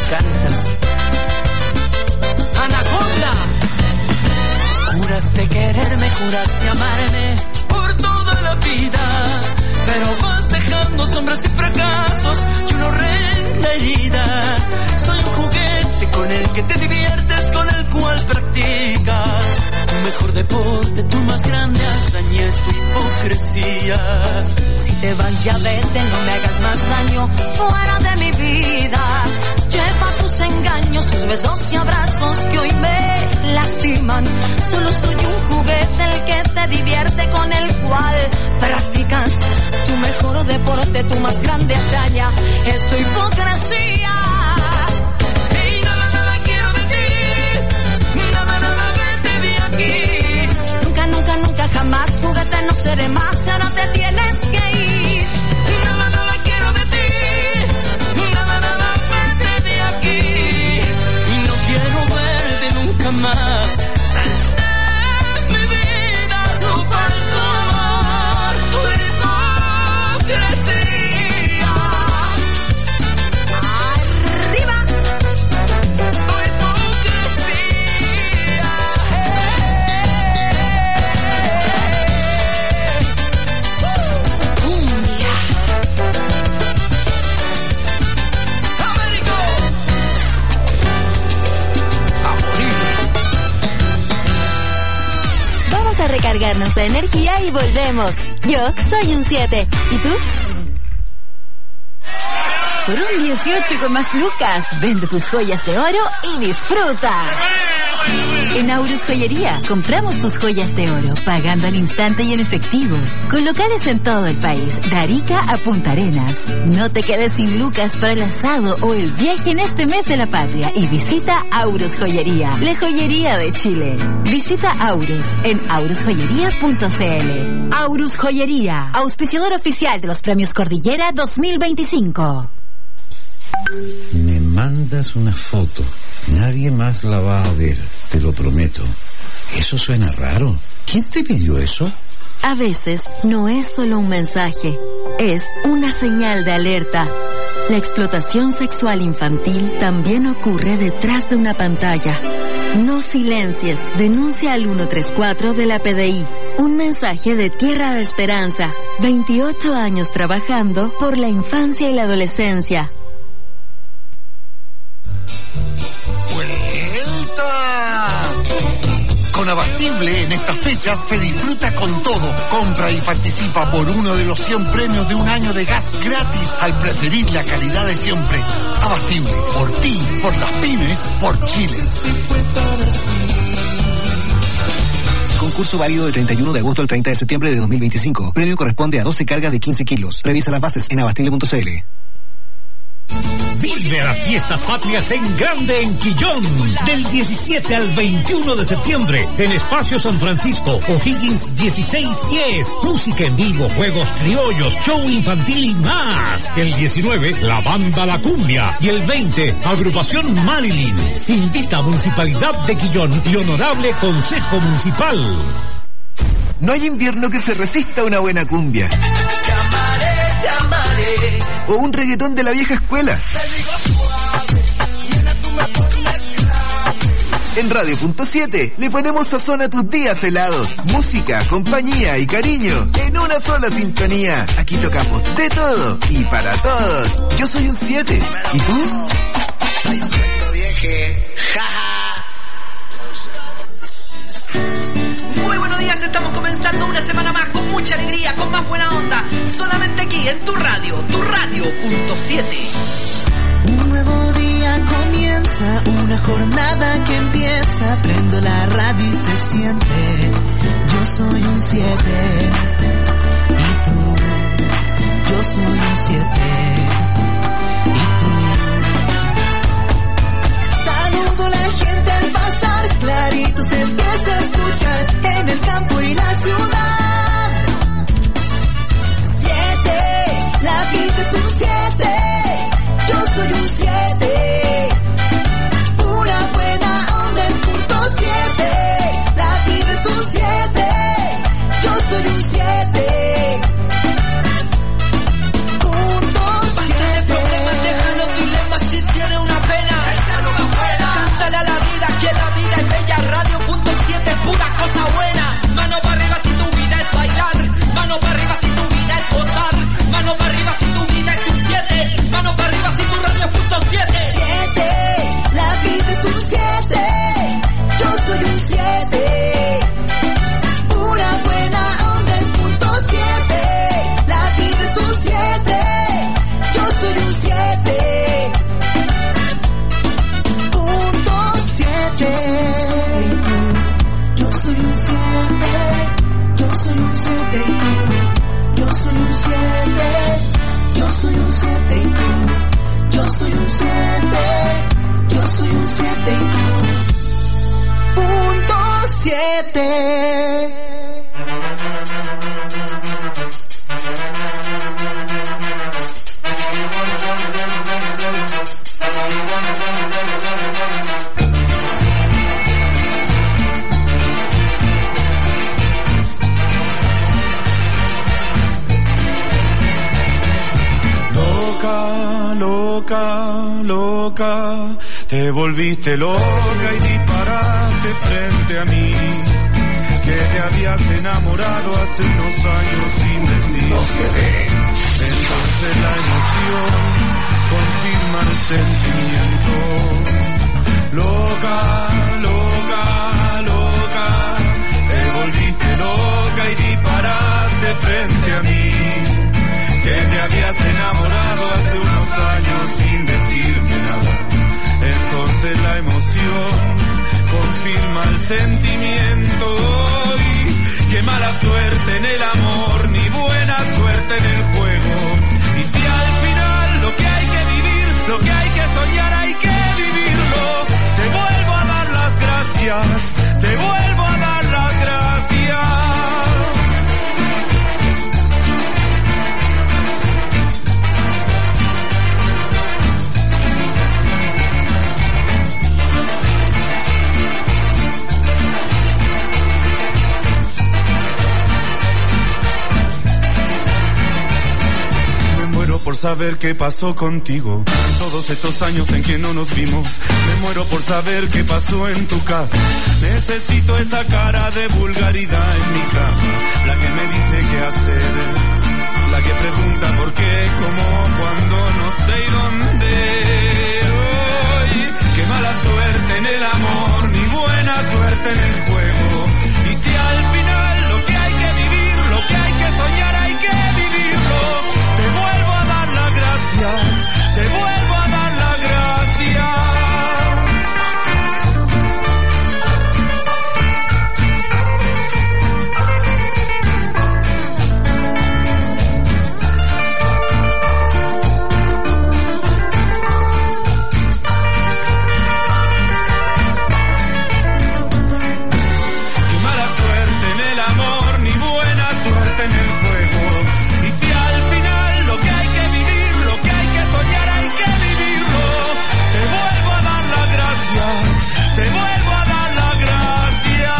cantas. Anaconda. Juraste quererme, juraste amarme por toda la vida, pero vas dejando sombras y fracasos y una horrenda herida. Soy un juguete con el que te diviertes, con el cual practicas tu mejor deporte, tu más grande hazaña es tu hipocresía. Si te vas ya vete, no me hagas más daño fuera de mi vida. Lleva tus engaños, tus besos y abrazos que hoy me lastiman. Solo soy un juguete el que te divierte, con el cual practicas tu mejor deporte, tu más grande hazaña es tu hipocresía. Y nada quiero de ti, nada vete de aquí. Nunca jamás juguete no seré más, ahora te tienes que ir. Nada quiero de ti, nada vete de aquí. Y no quiero verte nunca más. Sal de mi vida, tu falso amor, tu hipocresía. Arriba. Tu hipocresía. Américo. A morir. Vamos a recargarnos de energía y volvemos. Yo soy un 7. ¿Y tú? Por un 18 con más lucas, vende tus joyas de oro y disfruta. En Aurus Joyería, compramos tus joyas de oro, pagando al instante y en efectivo. Con locales en todo el país, de Arica a Punta Arenas. No te quedes sin lucas para el asado o el viaje en este mes de la patria y visita Aurus Joyería, la joyería de Chile. Visita Aurus en aurusjoyería.cl. Aurus Joyería, auspiciador oficial de los Premios Cordillera 2025. Me mandas una foto. Nadie más la va a ver, te lo prometo. Eso suena raro. ¿Quién te pidió eso? A veces no es solo un mensaje, es una señal de alerta. La explotación sexual infantil también ocurre detrás de una pantalla. No silencies, denuncia al 134 de la PDI. Un mensaje de Tierra de Esperanza. 28 años trabajando por la infancia y la adolescencia. Con Abastible en estas fechas se disfruta con todo. Compra y participa por uno de los 100 premios de un año de gas gratis al preferir la calidad de siempre. Abastible, por ti, por las pymes, por Chile. Concurso válido del 31 de agosto al 30 de septiembre de 2025. Premio corresponde a 12 cargas de 15 kilos. Revisa las bases en abastible.cl. Vive las fiestas patrias en grande en Quillón, del 17 al 21 de septiembre, en Espacio San Francisco, O'Higgins 1610, música en vivo, juegos criollos, show infantil y más. El 19, la banda La Cumbia, y el 20, agrupación Marilyn. Invita a Municipalidad de Quillón y Honorable Consejo Municipal. No hay invierno que se resista a una buena cumbia. Llamaré. O un reggaetón de la vieja escuela. En Radio.7 le ponemos sazón a tus días helados. Música, compañía y cariño en una sola sintonía. Aquí tocamos de todo y para todos. Yo soy un 7. ¿Y tú? Ay, suelto vieje. Muy buenos días, estamos comenzando una semana más con mucha alegría, con más buena onda, solamente aquí en tu radio, tu radio.7. Un nuevo día comienza, una jornada que empieza, prendo la radio y se siente, yo soy un 7, y tú, yo soy un 7, y tú. Saludo a la gente al pasar, clarito se empieza a escuchar, en el campo y la ciudad. 7, la vida es un 7. Yo soy un 7, una buena onda es punto 7, la vida es un 7, yo soy un 7, punto 7. Basta de problemas, deja los dilemas si tiene una pena. soy un 7 y tú. Yo soy un 7. Yo soy un 7 y tú. Punto 7. Loca, te volviste loca y disparaste frente a mí, que te habías enamorado hace unos años sin decir. No se ve. Entonces la emoción confirma el sentimiento. Loca, te volviste loca y disparaste frente a mí, que te habías enamorado hace unos años sin decirme nada. Entonces la emoción confirma el sentimiento. Y qué mala suerte en el amor, ni buena suerte en el juego. Y si al final lo que hay que vivir, lo que hay que soñar, hay que vivirlo. Te vuelvo a dar las gracias, te vuelvo a dar las gracias. Por saber qué pasó contigo en todos estos años en que no nos vimos. Me muero por saber qué pasó en tu casa. Necesito esa cara de vulgaridad en mi cama, la que me dice qué hacer, la que pregunta por qué, cómo, cuándo, no sé y dónde. Hoy, qué mala suerte en el amor, ni buena suerte en el juego. Y si al final lo que hay que vivir, lo que hay que soñar, hay que vivirlo. Te vuelvo a dar las gracias, te vuelvo a dar las gracias. Qué mala suerte en el amor, ni buena suerte en el juego. Y si al final lo que hay que vivir, lo que hay que soñar, hay que vivirlo. Te vuelvo a dar las gracias, te vuelvo a dar las gracias.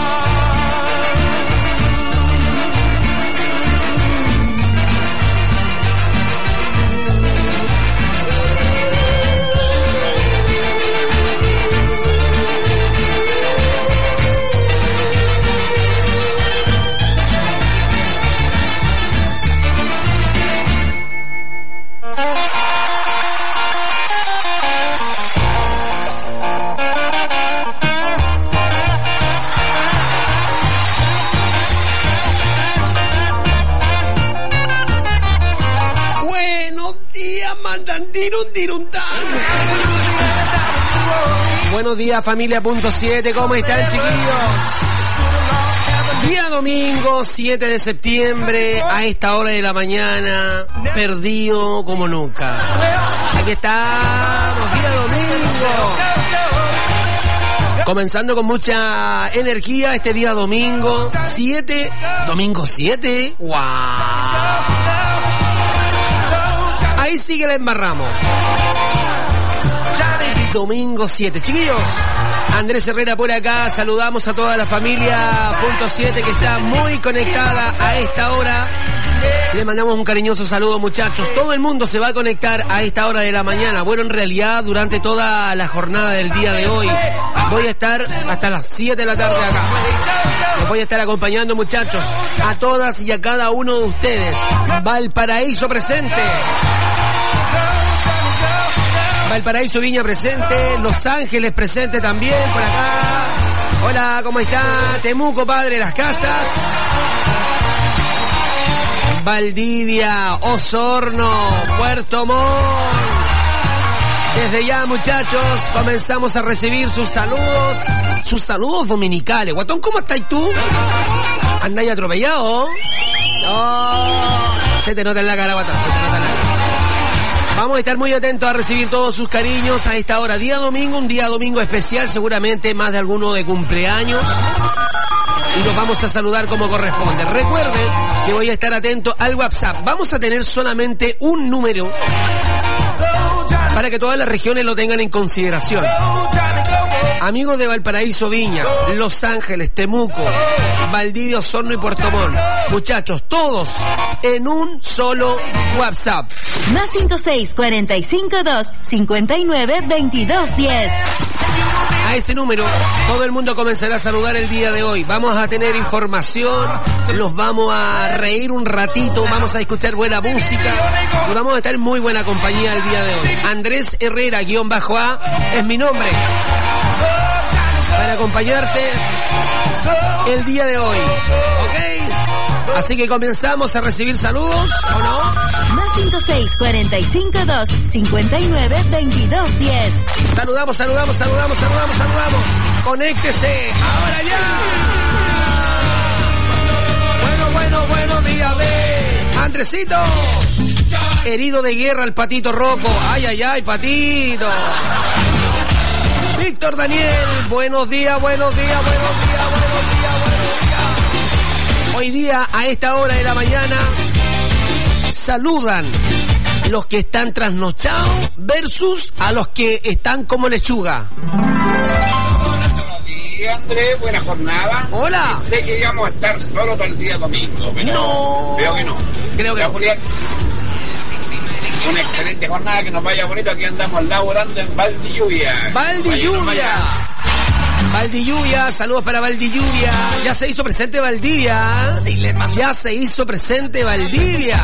Buenos días, mandandirundirundan. Buenos días, familia punto 7, ¿cómo están, chiquillos? Día domingo, 7 de septiembre, a esta hora de la mañana, perdido como nunca. Aquí estamos, día domingo. Comenzando con mucha energía este día domingo 7. Domingo 7. ¡Wow! Ahí sí que la embarramos. Domingo 7. Chiquillos, Andrés Herrera por acá. Saludamos a toda la familia punto 7 que está muy conectada a esta hora. Le mandamos un cariñoso saludo, muchachos. Todo el mundo se va a conectar a esta hora de la mañana. Bueno, en realidad, durante toda la jornada del día de hoy, voy a estar hasta las 7 de la tarde acá. Los voy a estar acompañando, muchachos, a todas y a cada uno de ustedes. Valparaíso presente. Valparaíso, Viña presente. Los Ángeles presente también por acá. Hola, ¿cómo está? Temuco, Padre Las Casas. Valdivia, Osorno, Puerto Montt. Desde ya, muchachos, comenzamos a recibir sus saludos dominicales. Guatón, ¿cómo estás tú? ¿Andáis atropellado? No. Se te nota en la cara, Guatón, se te nota en la cara. Vamos a estar muy atentos a recibir todos sus cariños a esta hora. Día domingo, un día domingo especial, seguramente más de alguno de cumpleaños. Y nos vamos a saludar como corresponde. Recuerden que voy a estar atento al WhatsApp. Vamos a tener solamente un número para que todas las regiones lo tengan en consideración. Amigos de Valparaíso, Viña, Los Ángeles, Temuco, Valdivia, Osorno y Puerto Montt. Muchachos, todos en un solo WhatsApp. Más 56452592210. A ese número todo el mundo comenzará a saludar el día de hoy. Vamos a tener información, nos vamos a reír un ratito, vamos a escuchar buena música y vamos a estar en muy buena compañía el día de hoy. Andrés Herrera _A es mi nombre para acompañarte el día de hoy, ¿ok? Así que comenzamos a recibir saludos, ¿o no? Más 56452592210. Saludamos. Conéctese, ahora ya. Buenos días, Andresito. Herido de guerra el Patito Rocco. Ay, Patito. Víctor Daniel, buenos días. Hoy día, a esta hora de la mañana, saludan los que están trasnochados versus a los que están como lechuga. Buenos días, Andrés, buena jornada. Hola. Sé que íbamos a estar solo todo el día domingo, pero no. Creo que no. Julián, una excelente jornada, que nos vaya bonito. Aquí andamos laborando en Valdilluvia. Valdilluvia, saludos para Valdilluvia. Ya se hizo presente Valdivia. Ya se hizo presente Valdivia.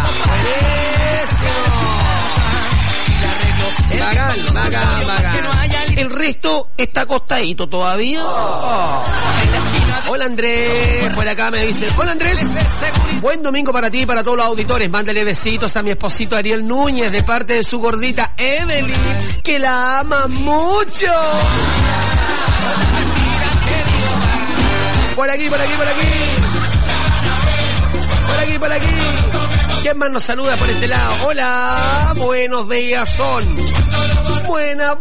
Buenísimo. Bacán. El resto está acostadito todavía. Oh. Hola Andrés, por acá me dice. Hola Andrés, buen domingo para ti y para todos los auditores. Mándale besitos a mi esposito Ariel Núñez de parte de su gordita Evelyn, que la ama mucho. Por aquí. ¿Quién más nos saluda por este lado? Hola, buenos días son. Buena.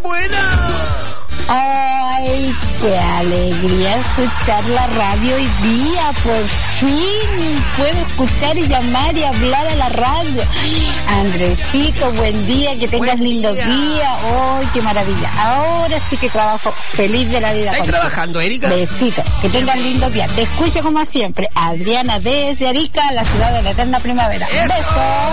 Ay, qué alegría escuchar la radio hoy día. Por fin puedo escuchar y llamar y hablar a la radio. Andresito, buen día, que tengas lindo día. Ay, qué maravilla. Ahora sí que trabajo feliz de la vida. ¿Estás trabajando, Erika? Besito, que tengas lindo día. Te escucho como siempre. Adriana desde Arica, la ciudad de la eterna primavera. ¡Eso! Besos.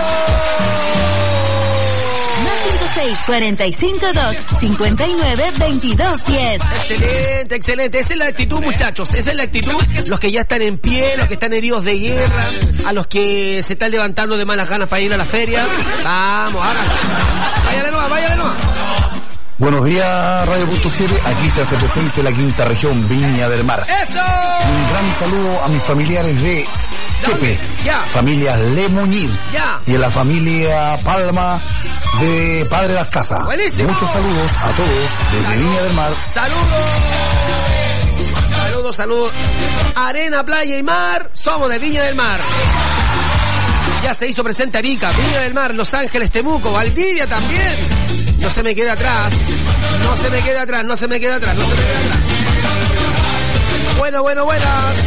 645-259-2210. Excelente. Esa es la actitud, muchachos. Esa es la actitud. Los que ya están en pie, los que están heridos de guerra, a los que se están levantando de malas ganas para ir a la feria. Vamos, háganlo. Váyale nomás. Buenos días, Radio.7. Aquí se hace presente la quinta región, Viña del Mar. ¡Eso! Un gran saludo a mis familiares de Tepe, familia Lemuñir, y a la familia Palma de Padre Las Casas. Buenísimo. Muchos saludos a todos desde Viña del Mar. Saludos. Arena, playa y mar, somos de Viña del Mar. Ya se hizo presente Arica, Viña del Mar, Los Ángeles, Temuco, Valdivia también. No se me queda atrás. Buenas.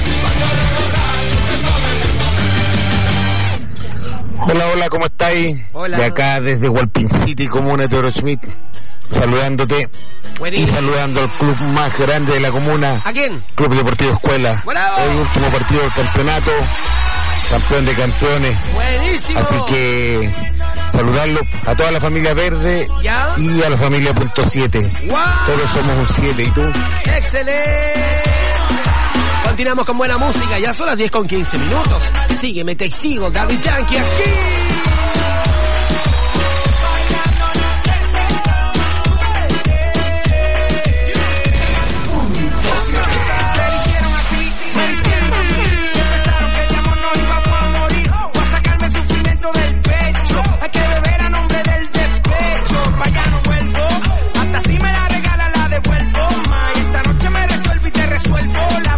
Hola, ¿cómo estáis? Hola. De acá desde Walpin City, comuna de Orosmith, saludándote. Buenísimo. Y saludando al club más grande de la comuna. ¿A quién? Club Deportivo Escuela. ¡Bravo! Hoy último partido del campeonato, campeón de campeones. Buenísimo. Así que saludarlo a toda la familia Verde. ¿Ya? Y a la familia .7. ¡Wow! Todos somos un 7, ¿y tú? ¡Excelente! Continuamos con buena música, ya son las 10:15. Sígueme, te sigo, Daddy Yankee aquí.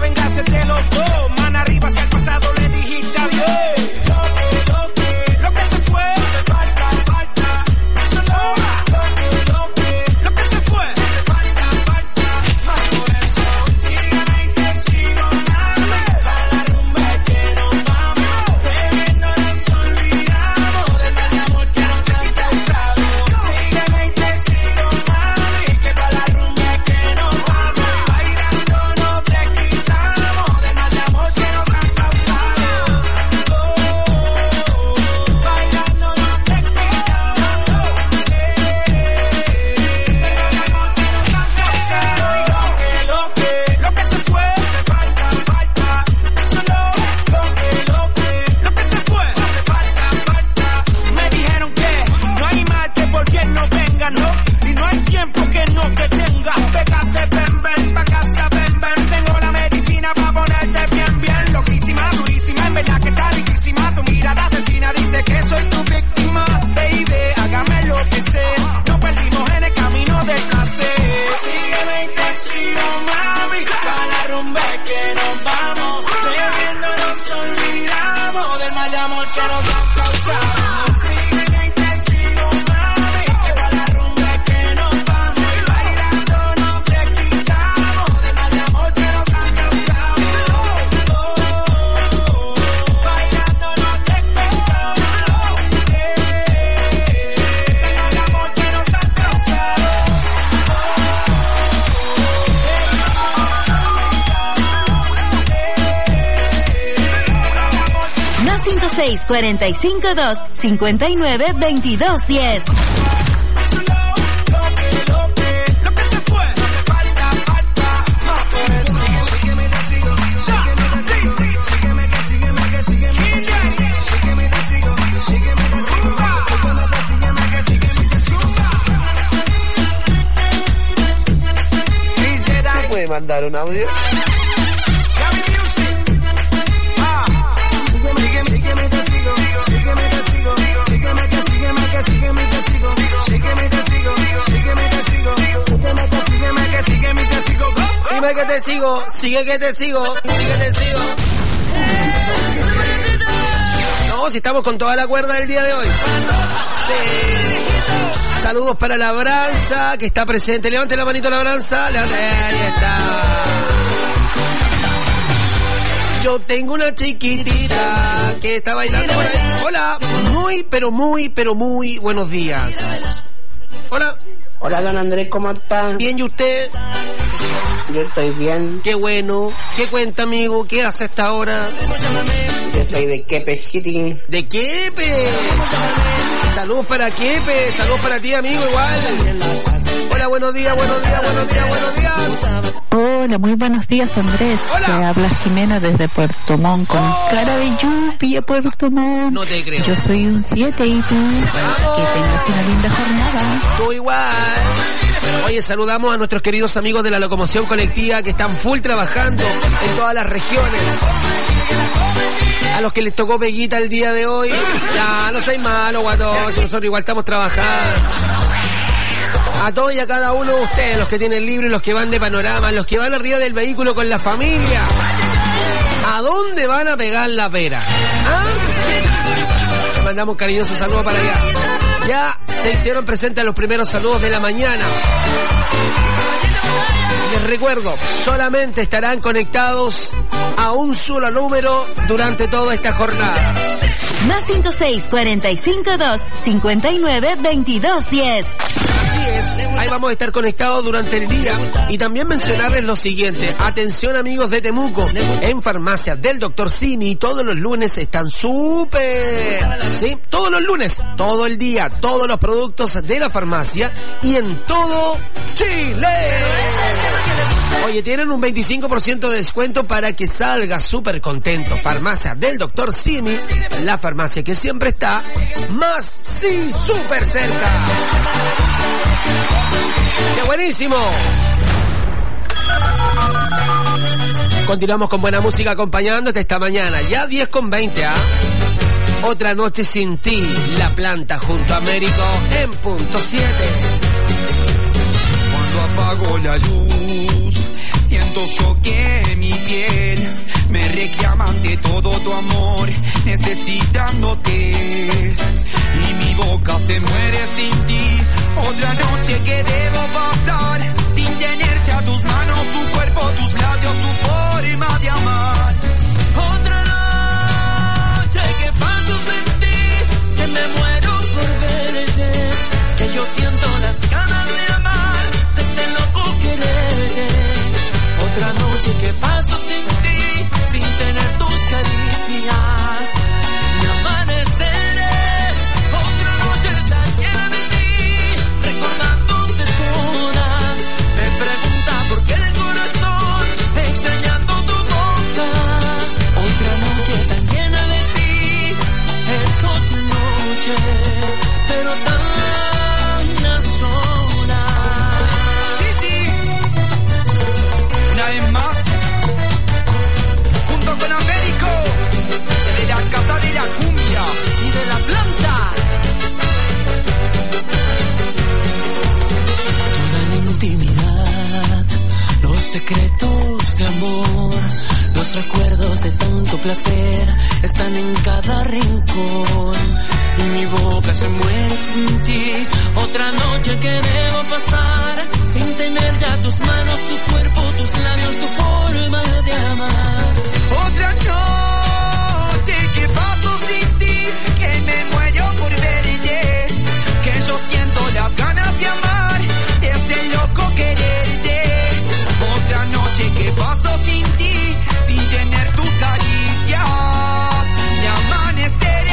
Lo que 506-452-592210. ¿Puede mandar un audio? Dime que te sigo, sigue que te sigo, sigue que te sigo. No, si estamos con toda la cuerda del día de hoy. Sí. Saludos para Labranza, que está presente. Levante la manito, Labranza. Ahí está. Yo tengo una chiquitita que está bailando por ahí. Hola, muy buenos días. Hola. Hola, don Andrés, ¿cómo está? Bien, ¿y usted? Yo estoy bien. Qué bueno. ¿Qué cuenta, amigo? ¿Qué hace hasta ahora? Yo soy de Quepe City. ¿De Quepe? Saludos para Quepe, saludos para ti, amigo, igual. Hola, buenos días. Hola, muy buenos días, Andrés. Hola. Te habla Jimena desde Puerto Montt, con cara de lluvia, Puerto Montt. No te creo. Yo soy un 7 y tú. ¡Vamos! Que tengas una linda jornada. Tú igual. Oye, saludamos a nuestros queridos amigos de la locomoción colectiva que están full trabajando en todas las regiones. A los que les tocó peguita el día de hoy, ya no seáis malos, guatón, nosotros igual estamos trabajando. A todos y a cada uno de ustedes, los que tienen libre, los que van de panorama, los que van arriba del vehículo con la familia. ¿A dónde van a pegar la pera? ¿Ah? Le mandamos cariñosos saludos para allá. Ya se hicieron presentes los primeros saludos de la mañana. Les recuerdo, solamente estarán conectados a un solo número durante toda esta jornada. Más 56452-592210. Así es, ahí vamos a estar conectados durante el día. Y también mencionarles lo siguiente. Atención, amigos de Temuco, en farmacias del Dr. Simi todos los lunes están súper, ¿sí? Todos los lunes, todo el día, todos los productos de la farmacia y en todo Chile. Oye, tienen un 25% de descuento para que salgas súper contento. Farmacia del Dr. Simi, la farmacia que siempre está más, sí, súper cerca. ¡Qué buenísimo! Continuamos con buena música acompañándote esta mañana. Ya 10:20, ¿ah? Otra noche sin ti, La Planta junto a Américo en punto 7. Cuando apago la luz, siento que mi piel me reclaman de todo tu amor, necesitándote. Y mi boca se muere sin ti. Otra noche que debo pasar sin tener ya tus manos, tu cuerpo, tus labios, tu forma de amar. Otra noche que paso sin ti, que me muero por verte, que yo siento las ganas de amar, de este loco quererte. Otra noche que paso sin ti, sin tener tus caricias, mi amaneceré. Otra noche tan llena de ti, recordándote toda. Me pregunta por qué el corazón, extrañando tu boca. Otra noche tan llena de ti, es otra noche, pero tan sola. Sí, sí. Una vez más, junto con Américo, de la Casa de la Cumbia y de La Planta. Toda la intimidad, los secretos de amor, los recuerdos de tanto placer están en cada rincón. Y mi boca se muere sin ti. Otra noche que debo pasar sin tener ya tus manos, tu cuerpo, tus labios, tu forma de amar. Otra noche que paso sin ti, que me muero por verte, que yo siento las ganas de amar, este loco quererte. Otra noche que paso sin ti, sin tener tus caricias, y amaneceré.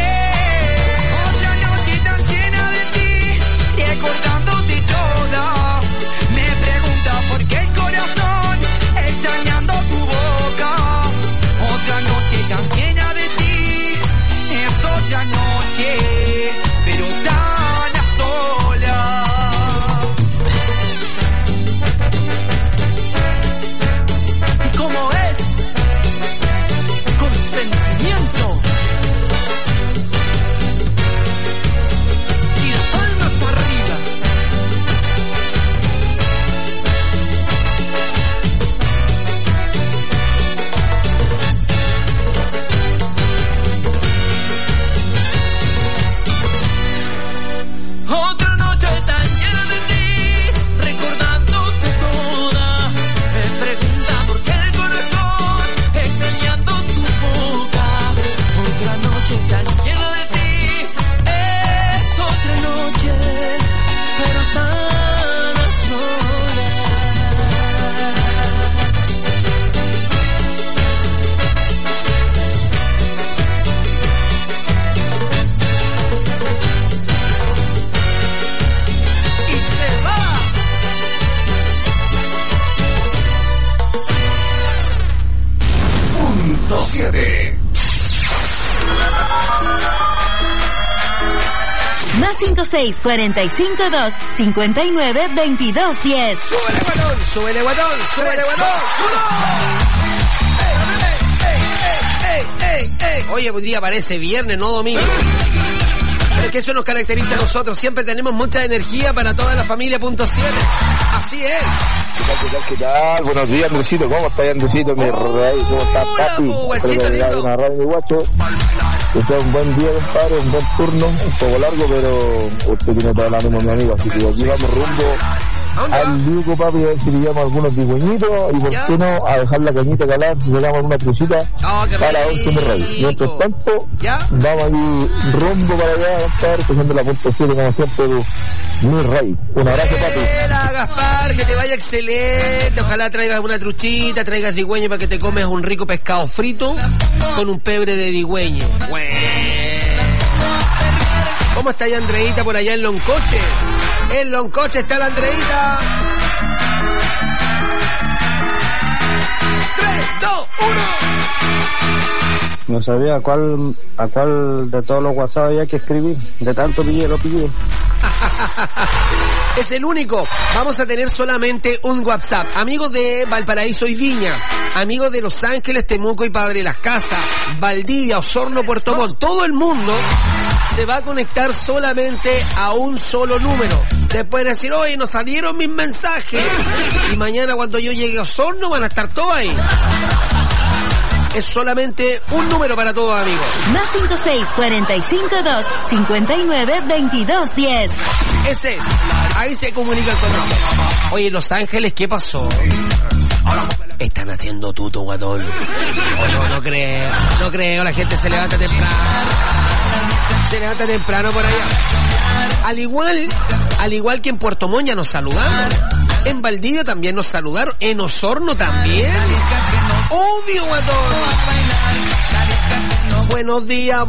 56 45 2 59 22 10. Súbele, guatón, súbele, guatón, súbele, guatón. ¡Ey! Oye, un día parece viernes, no domingo. Es que eso nos caracteriza a nosotros. Siempre tenemos mucha energía para toda la familia .7. Así es. ¿Qué tal? Buenos días, Andresito. ¿Cómo estás, Andresito? Mi rey, ¿cómo estás, papi? Guachito lindo. Una radio, mi guacho. Que sea un buen día, compadre, un buen turno, un poco largo, pero usted tiene todo el ánimo, mi amigo. Así que aquí vamos rumbo al Luco, papi, a ver si pillamos algunos digüeñitos y por qué no a dejar la cañita calar si sacamos una trucita para 11 mi rey. Mientras tanto, vamos a ir rumbo para allá, Gaspar, cogiendo la punta 7 como siempre, mi rey. Un abrazo, papi. Gaspar, que te vaya excelente. Ojalá traigas una truchita, traigas digüeño para que te comes un rico pescado frito con un pebre de digüeño. ¿Cómo está ya Andreita por allá en Loncoche? En Loncoche está la Andreita. 3, 2, 1. No sabía a cuál de todos los WhatsApp había que escribir. De tanto lo pillé. Es el único. Vamos a tener solamente un WhatsApp. Amigos de Valparaíso y Viña, amigos de Los Ángeles, Temuco y Padre Las Casas, Valdivia, Osorno, Puerto Montt, todo el mundo se va a conectar solamente a un solo número. Después de decir, oye, nos salieron mis mensajes. Y mañana cuando yo llegue a Osorno van a estar todos ahí. Es solamente un número para todos, amigos. Más 56 45 2 59 22 10. Ese es. Ahí se comunican con nosotros. Oye, Los Ángeles, ¿qué pasó? Están haciendo tuto, guatón. No creo. La gente se levanta temprano por allá. Al igual que en Puerto Montt ya nos saludamos. En Valdivia también nos saludaron. En Osorno también. Obvio, guatón. Buenos días.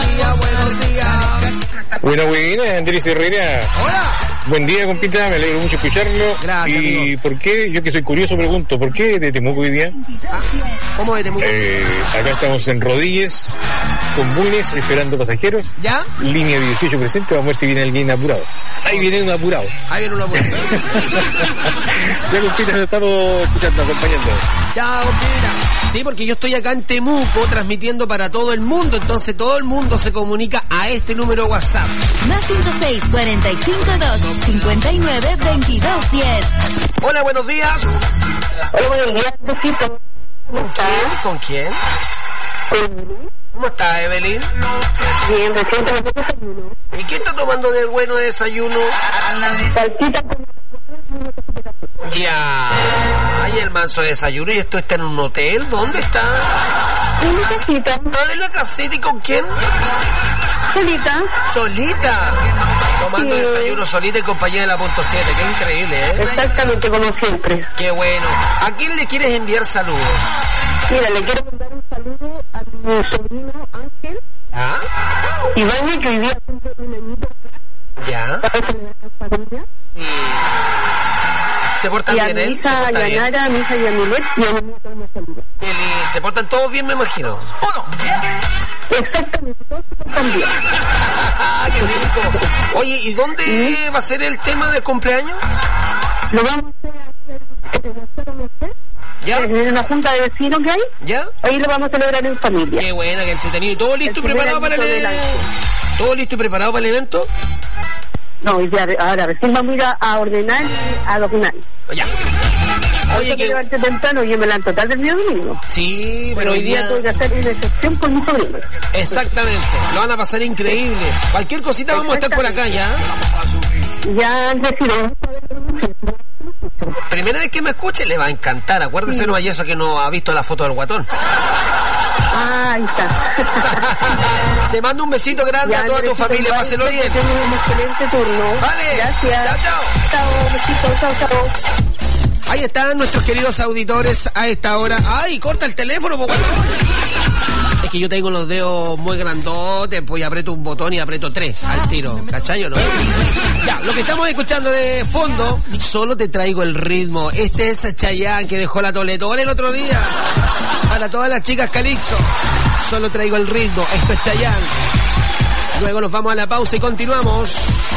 Buena, Andrés Herrera. Hola. Buen día, compita, me alegro mucho escucharlo. Gracias, ¿Y amigo. por qué? Yo que soy curioso pregunto, ¿por qué de Temuco hoy día? ¿Cómo de Temuco? Acá estamos en Rodillas, con bunes, esperando pasajeros. ¿Ya? Línea 18 presente, vamos a ver si viene alguien apurado. Ahí viene un apurado. Ya, compita, nos estamos escuchando, acompañando. Chao, compita. Sí, porque yo estoy acá en Temuco transmitiendo para todo el mundo, entonces todo el mundo se comunica a este número WhatsApp. Más 56 45 2 59 22 10. Hola, buenos días. Hola, buenos días, besito. ¿Cómo estás? ¿Con quién? ¿Cómo está, Evelyn? Bien, recién tomé desayuno. ¿Y qué está tomando del bueno desayuno? Salsita con... Ya. Ay, el manso desayuno. ¿Y esto está en un hotel? ¿Dónde está? En mi casita. Ah, en la casita. ¿Y con quién? ¿Solita? Tomando desayuno solita en compañía de la .7. Qué increíble, ¿eh? Exactamente, como siempre. Qué bueno. ¿A quién le quieres enviar saludos? Mira, le quiero mandar un saludo a mi sobrino Ángel. ¿Ah? Iván, que hoy día cumple un añito. ¿Ya? ¿Se portan bien, él? Y a mi hija Yanara, a mi hija Yamilet y a mi nieto me saluda. ¿Se portan todos bien, me imagino? ¿O no? Exactamente, todos se portan bien. ¡Qué rico! Oye, ¿y dónde va a ser el tema del cumpleaños? Lo vamos a hacer en ¿Ya? En una junta de vecinos que hay. ¿Ya? Ahí lo vamos a celebrar en familia. Qué buena, qué entretenido. ¿Todo listo y preparado para el evento? ¿Todo listo y preparado para el evento? No, ya, ahora recién vamos a ir a ordenar y a adornar. Ya. Oye, que levante temprano, yo me levanto tarde el día domingo. Sí, pero hoy día tengo que hacer una excepción con mi sobrino. Exactamente, lo van a pasar increíble. Cualquier cosita vamos a estar por acá ya. Ya han decidido. Primera vez que me escuche le va a encantar. Acuérdese, no hay eso que no ha visto la foto del guatón. Ah, ahí está. Te mando un besito grande a toda tu familia, páselo bien. Tengo un excelente turno. Vale. Gracias. Chao. Chao, besitos, chao. Ahí están nuestros queridos auditores a esta hora. ¡Ay, corta el teléfono, po, guatón! Es que yo tengo los dedos muy grandotes, pues aprieto un botón y aprieto 3 al tiro, ¿cachai o no? Ya, lo que estamos escuchando de fondo, solo te traigo el ritmo. Este es Chayanne, que dejó la Toletón el otro día. Para todas las chicas calipso, solo traigo el ritmo. Esto es Chayanne. Luego nos vamos a la pausa y continuamos.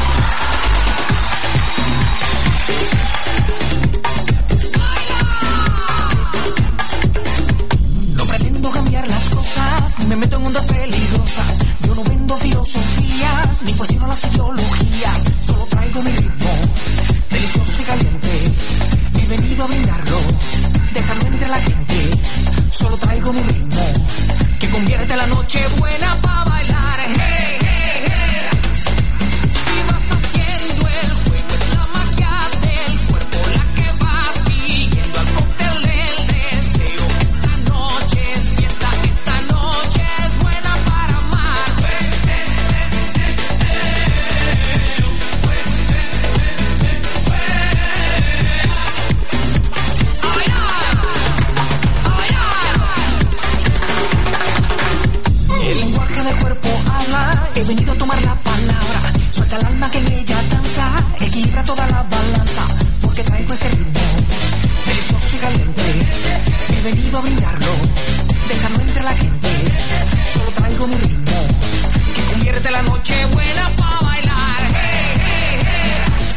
No pretendo cambiar las cosas, ni me meto en ondas peligrosas. Yo no vendo filosofías, ni cuestiono las ideologías. Solo traigo mi ritmo, delicioso y caliente. He venido a brindarlo, dejarlo entre la gente. Solo traigo mi ritmo, que convierte la noche buena pa' bailar. Hey, hey, hey. Si vas haciendo el juego, es la magia del cuerpo la que va siguiendo al cóctel del deseo. Esta noche es fiesta, esta noche es buena para amar. El lenguaje del cuerpo habla, he venido a tomar la palabra. Suelta el alma que en ella danza, equilibra toda la balanza, porque traigo este ritmo, delicioso y caliente. He venido a brindarlo, dejarlo entre la gente. Solo traigo mi ritmo, que convierte la noche buena pa' bailar. Hey, hey, hey.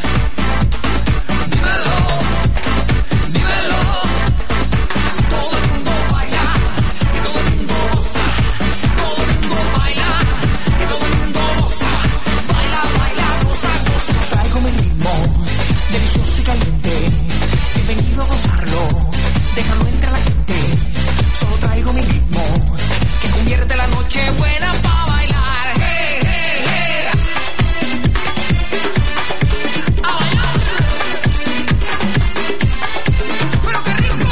Dímelo, dímelo. Todo el mundo baila, y todo el mundo goza. Todo el mundo baila, y todo el mundo goza. Baila, baila, goza, goza. Traigo mi ritmo, delicioso y caliente. He venido a gozarlo, dejarlo entre la gente. Solo traigo mi ritmo, que convierte la noche buena pa' bailar. Hey, hey, hey. A bailar. Pero qué rico.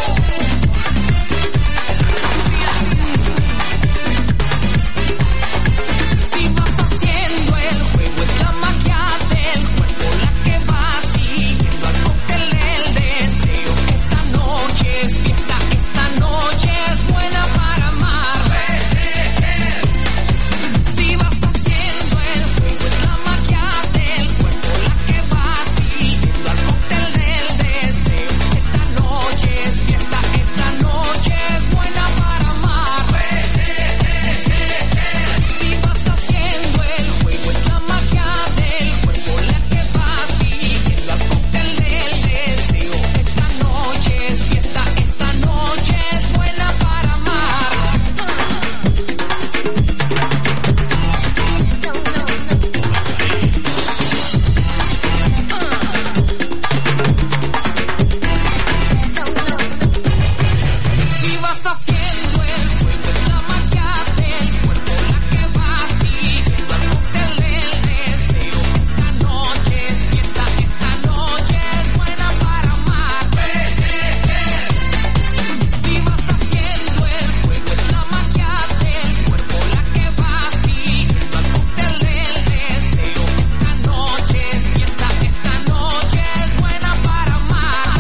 Si vas haciendo el juego, es la magia del cuerpo la que va siguiendo al cóctel del deseo. Esta noche es fiesta, esta noche es buena para amar. Si vas haciendo el juego, es la magia del cuerpo la que va siguiendo al cóctel del deseo. Esta noche es fiesta, esta noche es buena para amar. Si vas haciendo el juego, es la magia del cuerpo la que va siguiendo al cóctel del deseo. Esta noche es fiesta, esta noche es buena para amar. Si vas haciendo el juego, es la magia del cuerpo la que va siguiendo al cóctel del deseo. Esta noche es fiesta, esta noche es buena para amar. Si vas haciendo el juego, es la magia del cuerpo la que va siguiendo al cóctel del deseo. Esta noche es fiesta, esta noche es buena para amar.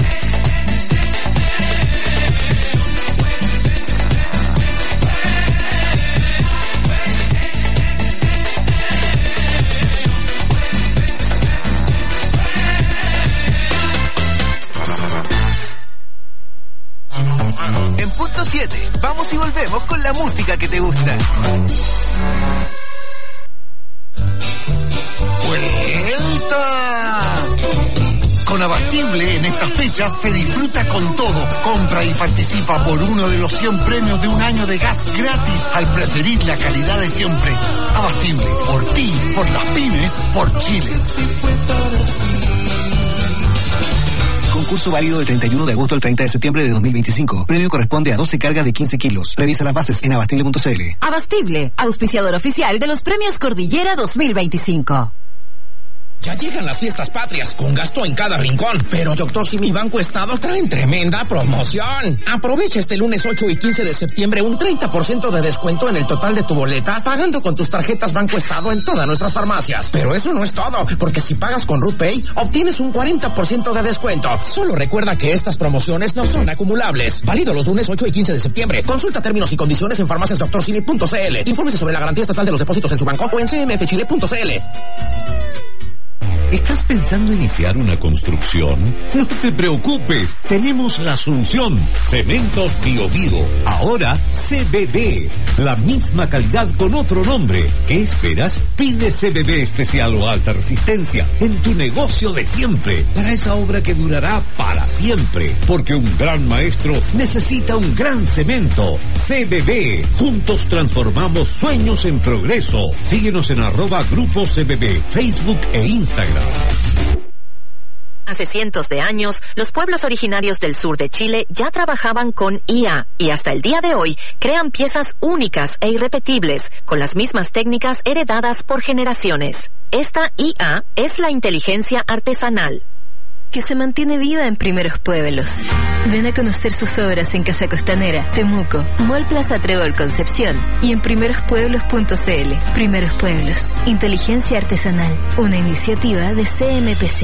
En punto 7, vamos y volvemos con la música que te gusta. ¡Vuelta! Con Abastible en estas fechas se disfruta con todo. Compra y participa por uno de los 100 premios de un año de gas gratis al preferir la calidad de siempre. Abastible, por ti, por las pymes, por Chile. Concurso válido del 31 de agosto al 30 de septiembre de 2025. Premio corresponde a 12 cargas de 15 kilos. Revisa las bases en abastible.cl. Abastible, auspiciador oficial de los premios Cordillera 2025. Ya llegan las fiestas patrias con gasto en cada rincón, pero Doctor Simi Banco Estado traen tremenda promoción. Aprovecha este lunes 8 y 15 de septiembre un 30% de descuento en el total de tu boleta pagando con tus tarjetas Banco Estado en todas nuestras farmacias. Pero eso no es todo, porque si pagas con RutPay obtienes un 40% de descuento. Solo recuerda que estas promociones no son acumulables. Válido los lunes 8 y 15 de septiembre. Consulta términos y condiciones en farmaciasdoctorsimi.cl. Infórmese sobre la garantía estatal de los depósitos en su banco o en cmfchile.cl. ¿Estás pensando iniciar una construcción? No te preocupes, tenemos la solución. Cementos Bio Bio, ahora CBB. La misma calidad con otro nombre. ¿Qué esperas? Pide CBB especial o alta resistencia en tu negocio de siempre, para esa obra que durará para siempre. Porque un gran maestro necesita un gran cemento. CBB, juntos transformamos sueños en progreso. Síguenos en @Grupo CBB, Facebook e Instagram. Hace cientos de años, los pueblos originarios del sur de Chile ya trabajaban con IA y hasta el día de hoy crean piezas únicas e irrepetibles con las mismas técnicas heredadas por generaciones. Esta IA es la inteligencia artesanal, que se mantiene viva en Primeros Pueblos. Ven a conocer sus obras en Casa Costanera, Temuco, Mall Plaza Trébol Concepción y en primerospueblos.cl. Primeros Pueblos, inteligencia artesanal, una iniciativa de CMPC.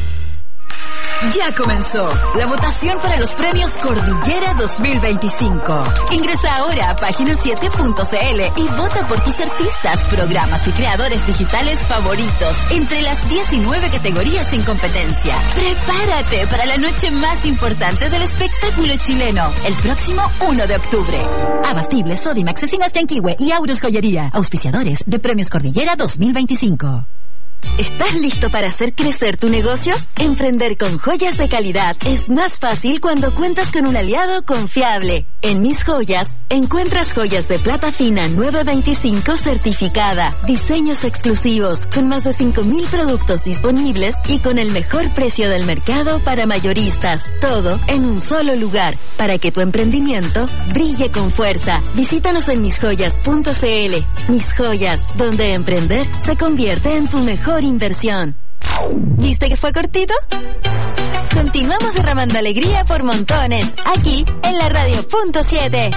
Ya comenzó la votación para los premios Cordillera 2025. Ingresa ahora a página7.cl y vota por tus artistas, programas y creadores digitales favoritos entre las 19 categorías en competencia. Prepárate para la noche más importante del espectáculo chileno, el próximo 1 de octubre. Abastibles, Sodimac, Cecinas Yanquihue y Aurus Joyería, auspiciadores de Premios Cordillera 2025. ¿Estás listo para hacer crecer tu negocio? Emprender con joyas de calidad es más fácil cuando cuentas con un aliado confiable. En Mis Joyas, encuentras joyas de plata fina 925 certificada, diseños exclusivos, con más de 5.000 productos disponibles y con el mejor precio del mercado para mayoristas. Todo en un solo lugar, para que tu emprendimiento brille con fuerza. Visítanos en misjoyas.cl. Mis Joyas, donde emprender se convierte en tu mejor inversión. ¿Viste que fue cortito? Continuamos derramando alegría por montones, aquí en la Radio.7.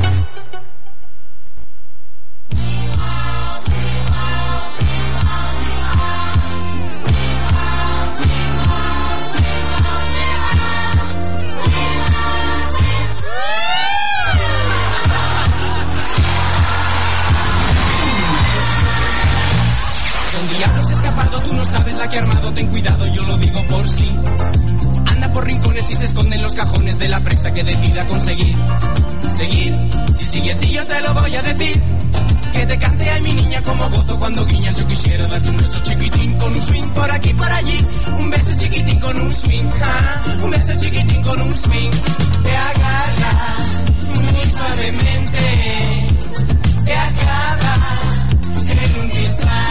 Tú no sabes la que ha armado, ten cuidado, yo lo digo por sí. Anda por rincones y se esconde en los cajones de la presa que decida conseguir. Seguir, si sigue así yo se lo voy a decir. Que te cante a mi niña como gozo cuando guiñas. Yo quisiera darte un beso chiquitín con un swing por aquí, por allí. Un beso chiquitín con un swing, un beso chiquitín con un swing. Te agarra muy suavemente, te acaba en un disparo.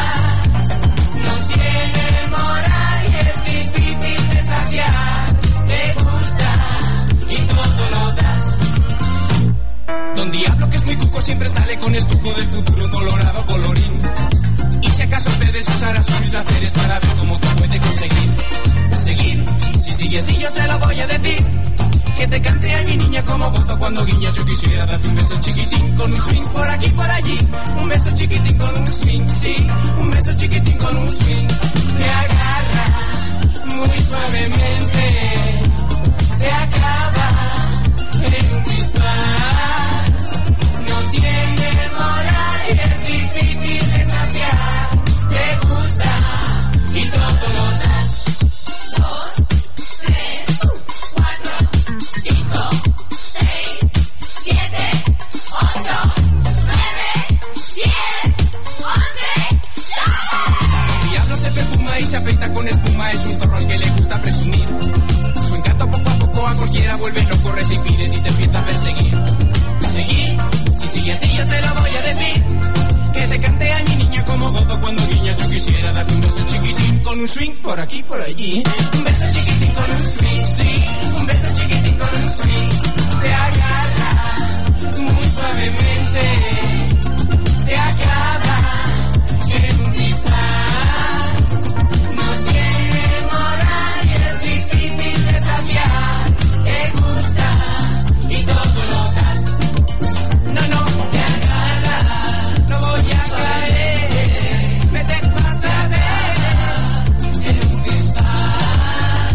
Tiene moral y es difícil desafiar. Te gusta y todo lo das. Don Diablo, que es muy cuco, siempre sale con el tuco del futuro colorado colorín. Y si acaso te desusará sus placeres para ver cómo te puede conseguir. Seguir, si sigue así yo se lo voy a decir. Que te cante a mi niña como gozo cuando guiñas. Yo quisiera darte un beso chiquitín con un swing por aquí, por allí. Un beso chiquitín con un swing, sí. Un beso chiquitín con un swing. Te agarra muy suavemente, te acaba en un dispás. No tiene moral y es difícil desafiar. Te gusta y todo lo das. 2, 3, 4, 5, 6, 7, 8, 9, 10, 11, ¡dale! El diablo se perfuma y se afeita con espuma, es un zorro al que le gusta presumir. Su encanto poco a poco a cualquiera vuelve loco, recipires y te empieza a perseguir. Seguir, si sigue así yo se lo voy a decir. Que te cante a mi niña como gozo cuando guiñas. Yo quisiera darte un beso chiquitín con un swing por aquí, por allí. Un beso chiquitín con un swing, sí. Un beso chiquitín con un swing. Te agarra muy suavemente, te acaba en un dispás. No tiene moral y es difícil desafiar. Te gusta y todo lo das. No, te agarra, no voy a caer. Me te vas a ver en un dispás.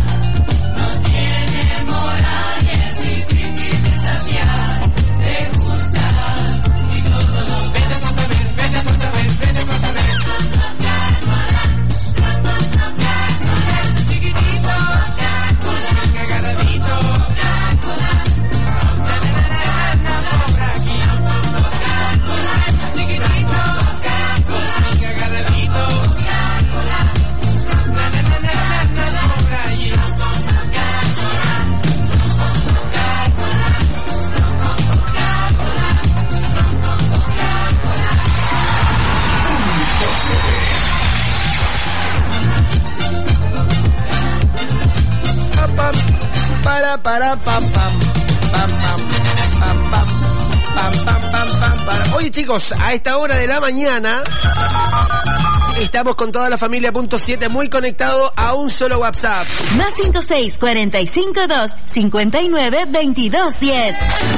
para pam pam pam pam pam pam pam pam pam. Oye, chicos, a esta hora de la mañana estamos con toda la familia .7 muy conectado a un solo WhatsApp. Más 56 45 2 59 22 10.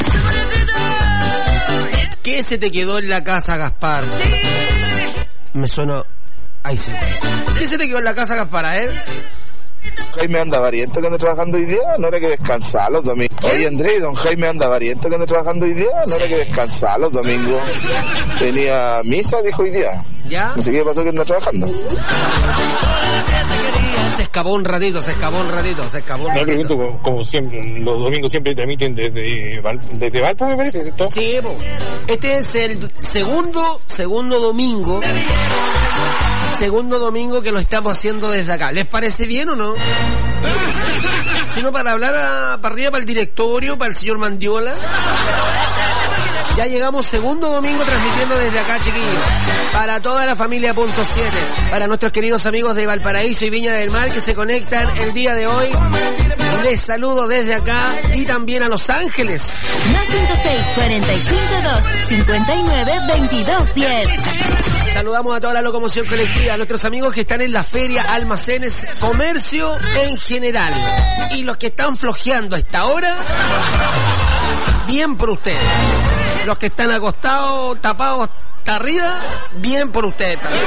¿Qué se te quedó en la casa, Gaspar? Me suena... Ahí sí. ¿Qué se te quedó en la casa, Gaspar, Jaime anda variento que anda trabajando hoy día, no era que descansar los domingos. Oye, Andrés, don Jaime anda variento que anda trabajando hoy día, no era que descansar los domingos. Tenía misa, dijo hoy día. ¿Ya? No sé qué pasó que anda trabajando. Se escapó un ratito. Me pregunto, como siempre, los domingos siempre transmiten desde Valpo, me parece, ¿cierto? Sí, este es el segundo domingo. Segundo domingo que lo estamos haciendo desde acá. ¿Les parece bien o no? Sino para hablar para arriba, para el directorio, para el señor Mandiola. Ya llegamos segundo domingo transmitiendo desde acá, chiquillos. Para toda la familia .7. Para nuestros queridos amigos de Valparaíso y Viña del Mar que se conectan el día de hoy. Les saludo desde acá y también a Los Ángeles. Más 56 45 2 59 22 10. Saludamos a toda la locomoción colectiva, a nuestros amigos que están en la feria, almacenes, comercio en general. Y los que están flojeando a esta hora, bien por ustedes. Los que están acostados, tapados hasta arriba, bien por ustedes también.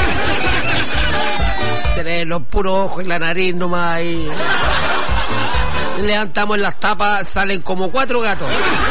Tenés los puros ojos en la nariz nomás ahí. Levantamos las tapas, salen como 4 gatos.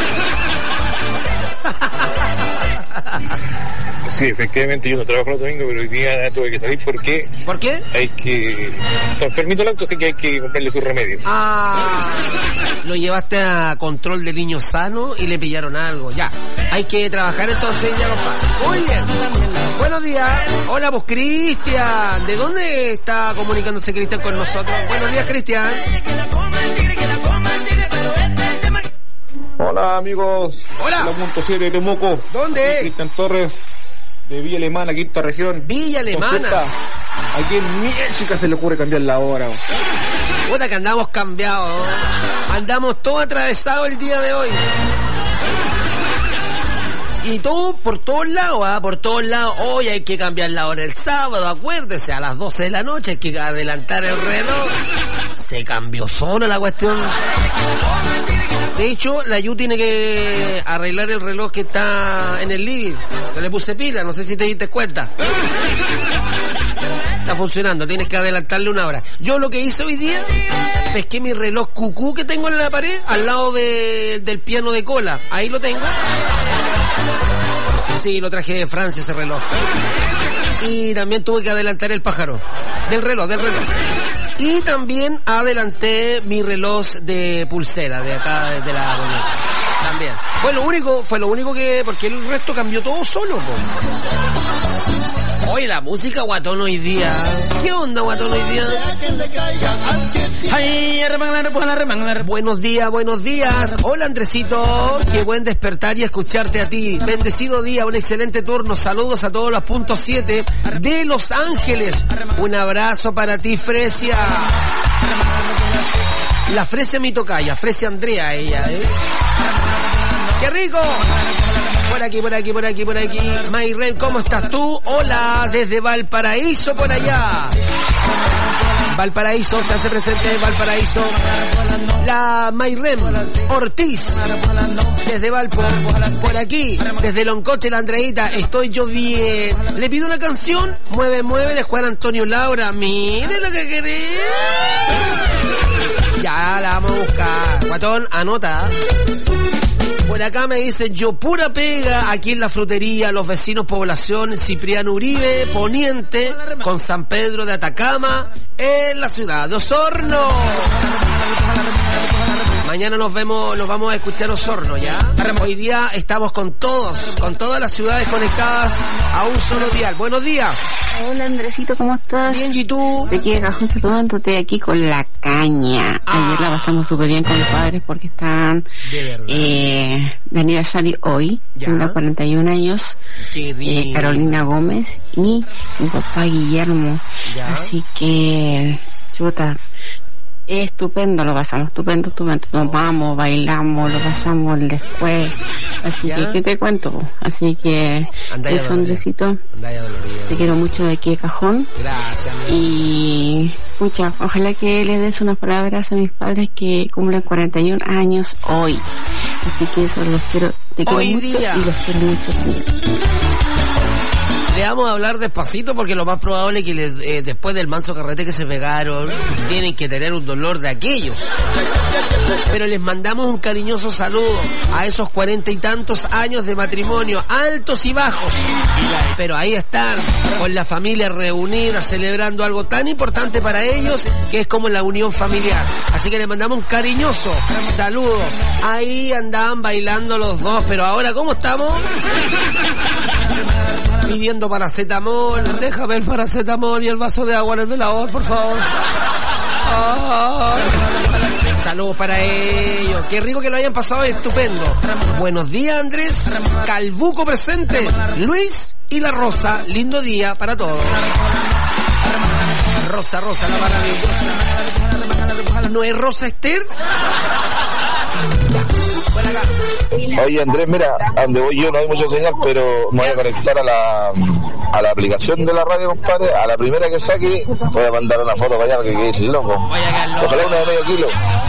Sí, efectivamente yo no trabajo los domingos, pero hoy día tuve que salir porque... ¿Por qué? Está enfermito el auto, así que hay que comprarle su remedio. Lo llevaste a control de niño sano y le pillaron algo. Ya, hay que trabajar entonces ya, compadre. Muy bien. Buenos días. Hola, vos, Cristian. ¿De dónde está comunicándose Cristian con nosotros? Buenos días, Cristian. Hola, amigos. Hola. Punto 7 de Temuco. ¿Dónde? Cristian Torres, de Villa Alemana, quinta región. Villa Alemana. ¿A quién chica se le ocurre cambiar la hora? Puta que andamos cambiados. Andamos todo atravesados el día de hoy. Y todo por todos lados, por todos lados. Hoy hay que cambiar la hora el sábado, acuérdese, a las 12 de la noche hay que adelantar el reloj. Se cambió solo la cuestión. De hecho, la Yu tiene que arreglar el reloj que está en el living. Yo le puse pila, no sé si te diste cuenta. Está funcionando, tienes que adelantarle 1 hora. Yo lo que hice hoy día, pesqué mi reloj cucú que tengo en la pared, al lado del piano de cola. Ahí lo tengo. Sí, lo traje de Francia ese reloj. Y también tuve que adelantar el pájaro. Del reloj. Y también adelanté mi reloj de pulsera de acá, de la avenida. También. Fue lo único que... Porque el resto cambió todo solo, Oye, la música, Guatón, hoy día. ¿Qué onda, Guatón, hoy día? Buenos días. Hola, Andresito. Qué buen despertar y escucharte a ti. Bendecido día, un excelente turno. Saludos a todos los .7 de Los Ángeles. Un abrazo para ti, Fresia. La Fresia mi tocaya, Fresia Andrea, ella, ¡Qué rico! Por aquí. Mayren, ¿cómo estás tú? Hola, desde Valparaíso por allá. Valparaíso, se hace presente en Valparaíso. La Mayren Ortiz, desde Valpo. Por aquí, desde Loncoche, la Andreita. Estoy yo bien. Le pido una canción, Mueve, de Juan Antonio Laura. Mire lo que querés. Ya la vamos a buscar. Guatón, anota. Por acá me dicen, yo pura pega aquí en la frutería, los vecinos población Cipriano Uribe, Poniente, con San Pedro de Atacama, en la ciudad de Osorno. Mañana nos vamos a escuchar Osorno, ¿ya? Hoy día estamos con todas las ciudades conectadas a un solo dial. Buenos días. Hola, Andresito, ¿cómo estás? Bien, ¿y tú? Te quiero, Cajón, saludándote aquí con la caña. Ayer la pasamos súper bien con los padres porque están de aniversario hoy, tengo 41 años. Carolina Gómez y mi papá Guillermo. ¿Ya? Así que, chuta, Estupendo, lo pasamos estupendo. Tomamos, bailamos, lo pasamos después. Así que, ¿qué te cuento? Así que, eso, Andresito. Te quiero mucho de aquí de cajón. Gracias, amigo. Y, ojalá que le des unas palabras a mis padres que cumplen 41 años hoy. Así que eso los quiero, te quiero hoy mucho día. Y los quiero mucho también. Le vamos a hablar despacito porque lo más probable es que después del manso carrete que se pegaron, tienen que tener un dolor de aquellos. Pero les mandamos un cariñoso saludo a esos 40 y tantos años de matrimonio, altos y bajos. Pero ahí están, con la familia reunida, celebrando algo tan importante para ellos, que es como la unión familiar. Así que les mandamos un cariñoso saludo. Ahí andaban bailando los dos, pero ahora, ¿cómo estamos? Pidiendo paracetamol, déjame el paracetamol y el vaso de agua en el velador, por favor. Saludos para ellos, qué rico que lo hayan pasado, estupendo. Buenos días, Andrés, Calbuco presente, Luis y la Rosa, lindo día para todos. Rosa, la maravillosa. ¿No es Rosa Esther? Oye, Andrés, mira, donde voy yo no hay mucha señal, pero me voy a conectar a la aplicación de la radio, compadre. A la primera que saque voy a mandar una foto para allá para que quede loco. Ojalá una de medio kilo.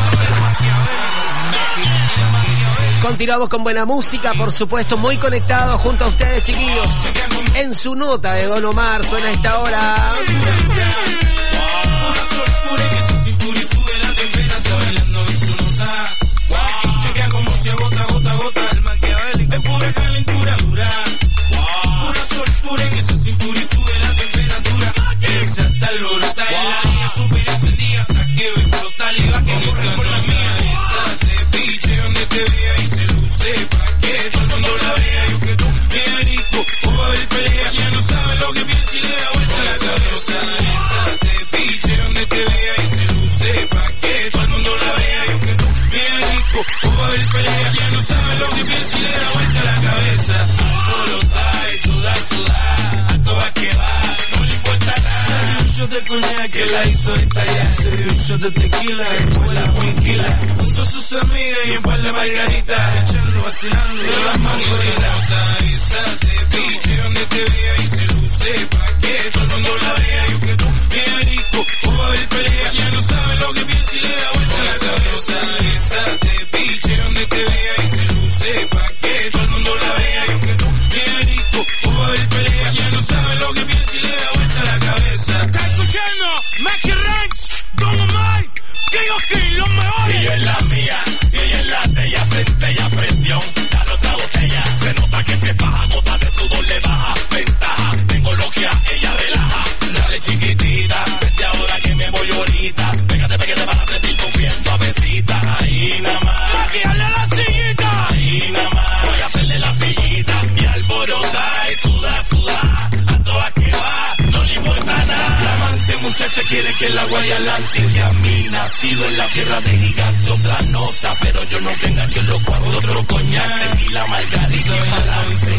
Continuamos con buena música, por supuesto, muy conectados junto a ustedes, chiquillos. En su nota de Don Omar suena a esta hora. Chequea como se agota, gota, el maquiavélico, es pura calentura dura. Pura soltura en esa cintura y sube la temperatura. Esa está alborota en la niña super encendida, hasta que ve explotar y va que corre por la mía. Esa te piche donde te vea y se luce, pa' que todo el mundo la vea. Yo que tú, bien rico, o va a haber pelea, ya no sabe lo que piensa y le da vuelta a la cabeza. Esa te piche donde te vea y se luce, pa' que todo el mundo la vea. Yo que tú, bien rico, o va a haber pelea, ya no sabe lo que piensa y le da vuelta a la cabeza. Alborota y suda, a todas que va, no le importa nada. Un shot de coñac que la hizo estallar, un shot de tequila, fue la muy quila. Junto a sus amigas y un par de margaritas, echando, vacilando y las mangoritas. Esa te piche donde te vea y se luce, pa' que todo el mundo la vea. Yo que tú, bien rico, o va a haber pelea, ya no sabe lo que piensa y le da vuelta a la cabeza. Esa te piche donde te vea y se luce, pa' que todo el mundo la vea. Yo que tú, bien rico, o va a haber pelea, ya no sabe lo que piensa y le da vuelta a la cabeza. ¿Está escuchando? Mackie Ranks, Don Omar, King of King, los mejores. Ella es la mía, ella es la de ella, centella, presión, dale otra botella. Se nota que se faja, gota de sudor le baja, ventaja, tengo logia, ella relaja. Dale chiquitita, vete ahora que me voy ahorita. Pégate para sentir con bien suavecita. Ahí nada más, aquí dale la sillita. Ahí nada más, voy a hacerle la sillita. Y alborota y suda, a todas que va, no le importa nada. La amante muchacha quiere que la guaya adelante. Y a mí nacido en la tierra de gigante, otra nota, pero yo no te engancho en los cuartos. Otro coñac, tequila, margarita y balance.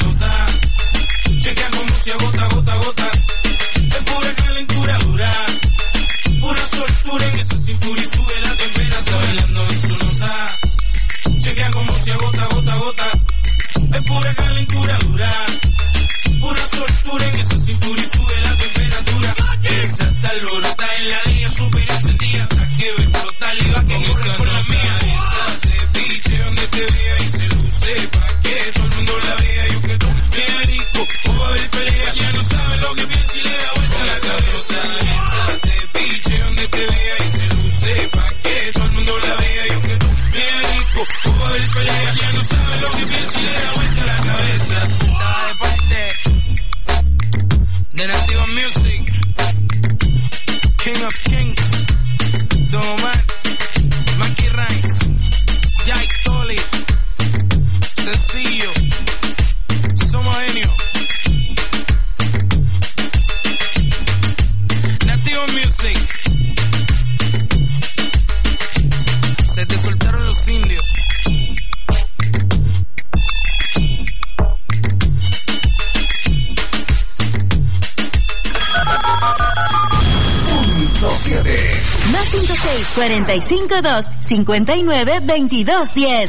Chequea como se agota, gota, es pura calentura dura. Pura soltura en esa cintura y sube la temperatura, bailando en su nota. Chequea como se agota, gota, es pura calentura dura. Pura soltura en esa cintura y sube la temperatura. Esa está alborota en la niña super encendida, hasta que ve explotar y va que corre por la mía. Esa te piche donde te vea y se luce, pa' que todo el mundo la vea. Yo que tú, bien rico, o va a haber pelea, ya no sabe lo que piensa y le da vuelta a la cabeza. Esa te piche donde te vea y se luce, pa' que todo el mundo la vea. Yo que tú, bien rico, o va a haber pelea, ya no sabe lo que piensa y le da vuelta a la cabeza. Estaba de parte de Nativa Music, King of Kings, Don Omar, Mackie Ranks, Jack Tolly, Sencillo, Somos Genio, Nativa Music. Se te soltaron los indios. Más 106, 452-59-2210.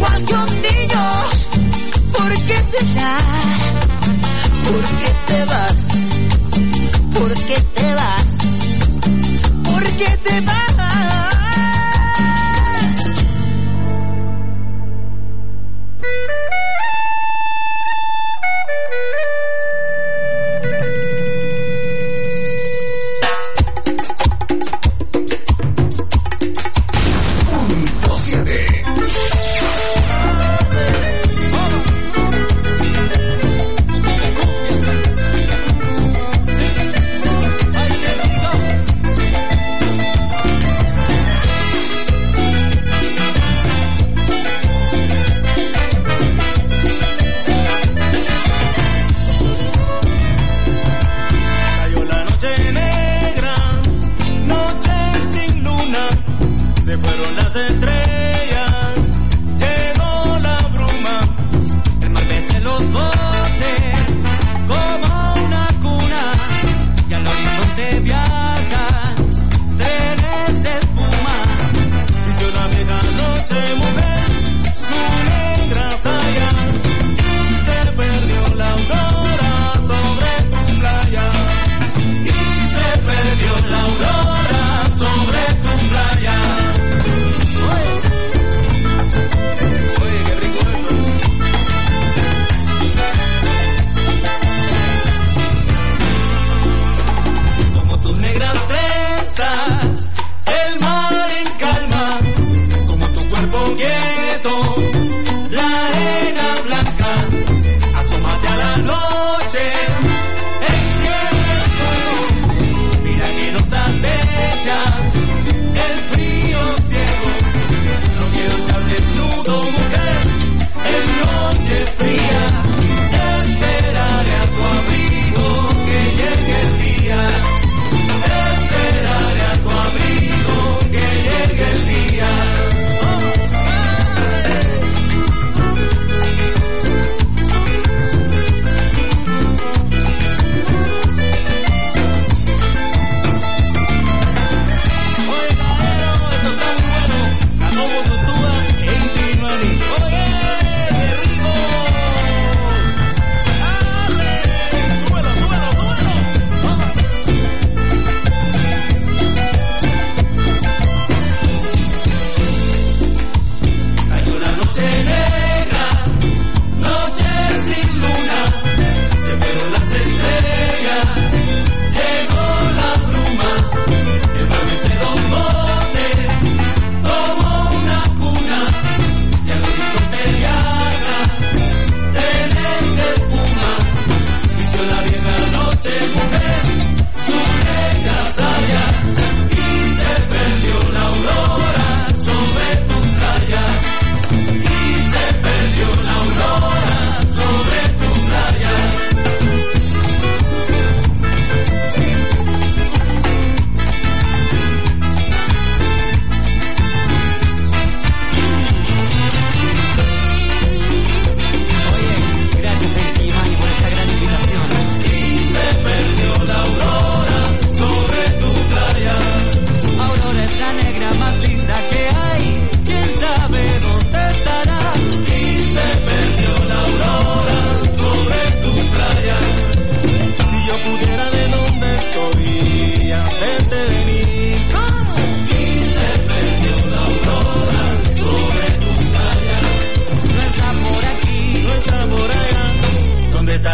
¿Por qué te vas?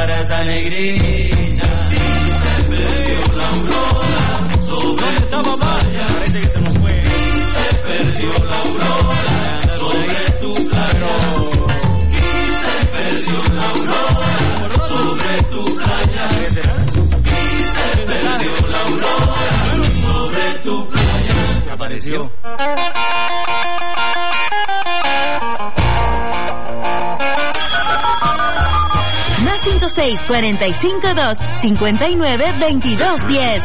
para esa negrita. Y se perdió la aurora sobre tu playa. Parece que se nos fue. Y se perdió la aurora sobre tu playa. Y se perdió la aurora sobre tu playa. Y se perdió la aurora sobre tu playa. ¿Qué apareció? Más 56 45 2 59 22 10.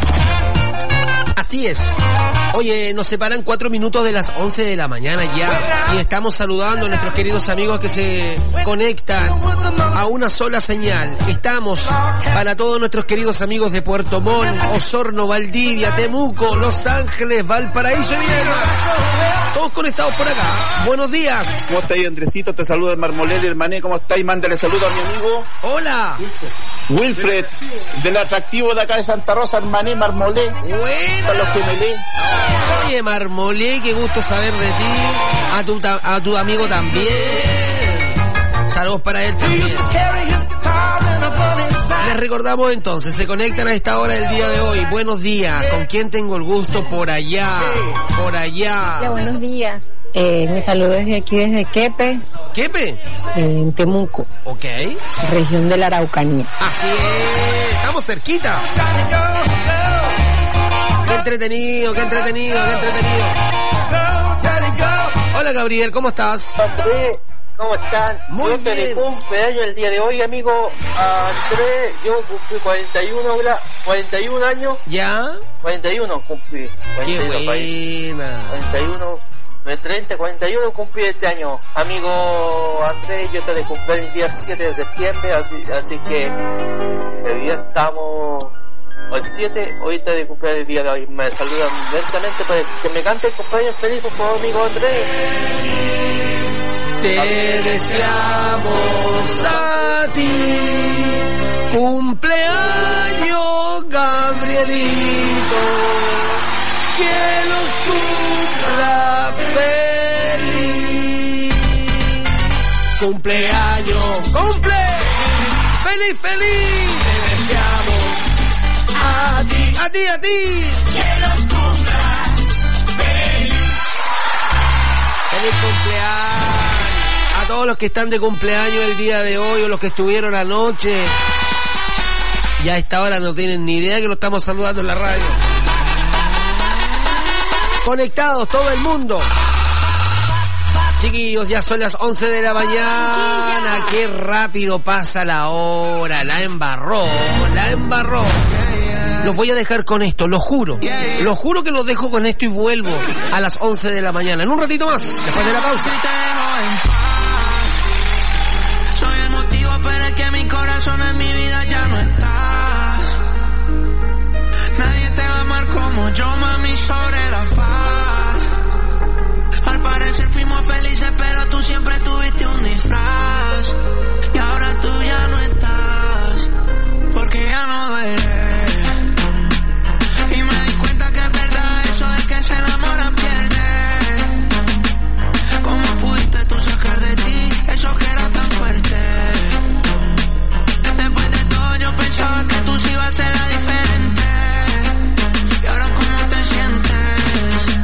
Así es. Oye, nos separan 4 minutos de las 11 de la mañana ya y estamos saludando a nuestros queridos amigos que se conectan a una sola señal. Estamos para todos nuestros queridos amigos de Puerto Montt, Osorno, Valdivia, Temuco, Los Ángeles, Valparaíso y Viña del Mar. Todos conectados por acá. Buenos días. ¿Cómo estás, Andresito? Te saludo de Marmolé, hermané. ¿Cómo estáis? Mándale saludo a mi amigo. Hola. Wilfred, del atractivo de acá de Santa Rosa, hermané, Marmolé. Bueno. Los gemelé. Oye, Marmolé, qué gusto saber de ti. A tu amigo también. Saludos para él también. Les recordamos entonces, se conectan a esta hora del día de hoy. Buenos días. ¿Con quién tengo el gusto? Por allá. Por allá. Ya, buenos días. Me saludo desde aquí, desde Quepe. ¿Quepe? En Temuco. Ok. Región de la Araucanía. Así es. Estamos cerquita. Qué entretenido, qué entretenido, qué entretenido. Hola, Gabriel, ¿cómo estás? Andrés, ¿cómo están? Muy yo bien. de cumpleaños el día de hoy, amigo Andrés. Yo cumplí 41 años. ¿Ya? 41 cumplí. 41, qué buena. 41, de 30, 41 cumplí este año. Amigo Andrés, yo estoy de cumpleaños el día 7 de septiembre, así que el día estamos... Hoy 7, ahorita de cumpleaños el día de hoy. Me saludan lentamente para que me cante el cumpleaños feliz, por favor, amigo Andrés. Te deseamos a ti cumpleaños, Gabrielito, que los cumpla feliz. Cumpleaños, cumple, feliz, feliz. Te deseamos a ti, a ti, a ti. Que los cumplas feliz. Feliz cumpleaños a todos los que están de cumpleaños el día de hoy o los que estuvieron anoche. Ya a esta hora no tienen ni idea que lo estamos saludando en la radio. Conectados todo el mundo. Chiquillos, ya son las 11 de la mañana. Qué rápido pasa la hora. La embarró, la embarró. Los voy a dejar con esto, lo juro. Lo juro que los dejo con esto y vuelvo a las 11 de la mañana. En un ratito más, después de la pausa.